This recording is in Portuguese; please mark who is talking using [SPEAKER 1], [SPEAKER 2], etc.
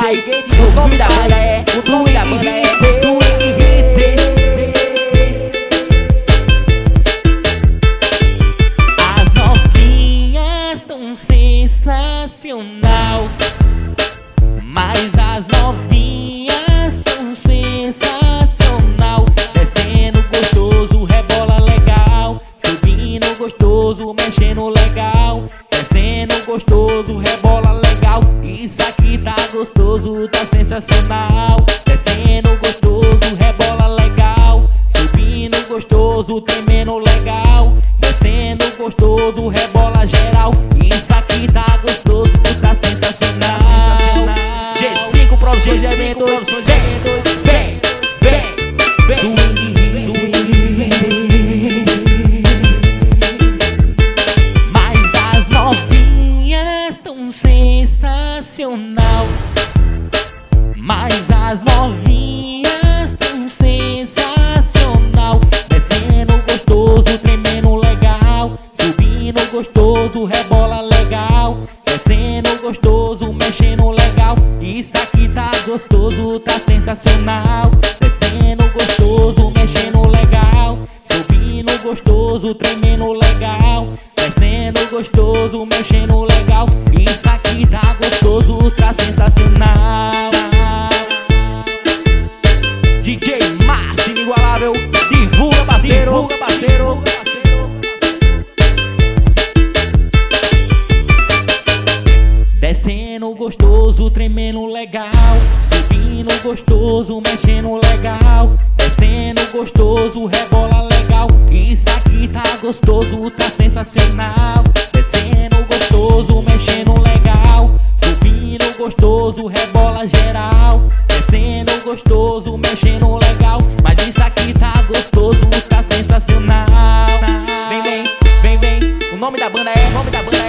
[SPEAKER 1] O nome da banda é Swing Hits. As novinhas tão sensacional, mas as novinhas tão sensacional. Descendo gostoso, rebola legal. Subindo gostoso, mexendo legal. Descendo gostoso, rebola legal. Isso aqui tá gostoso, tá sensacional. Descendo gostoso, rebola legal. Subindo gostoso, tremendo legal. Descendo gostoso, rebola geral. Isso aqui tá gostoso, tá sensacional. G5 Produções e Eventos, vem. Mas as novinhas tão sensacional. Mas as novinhas tão sensacional. Descendo gostoso, tremendo legal. Subindo gostoso, rebola legal. Descendo gostoso, mexendo legal. Isso aqui tá gostoso, tá sensacional. Descendo gostoso, mexendo legal. Subindo gostoso, tremendo legal. Descendo gostoso, mexendo legal. Isso aqui tá gostoso, tá sensacional. DJ Márcio inigualável, divulga parceiro. Descendo gostoso, tremendo legal. Subindo gostoso, mexendo legal. Descendo gostoso, rebola legal. Isso aqui tá gostoso, tá sensacional. Descendo gostoso, mexendo legal. Subindo gostoso, rebola geral. Descendo gostoso, mexendo legal. Mas isso aqui tá gostoso, tá sensacional. Vem. O nome da banda é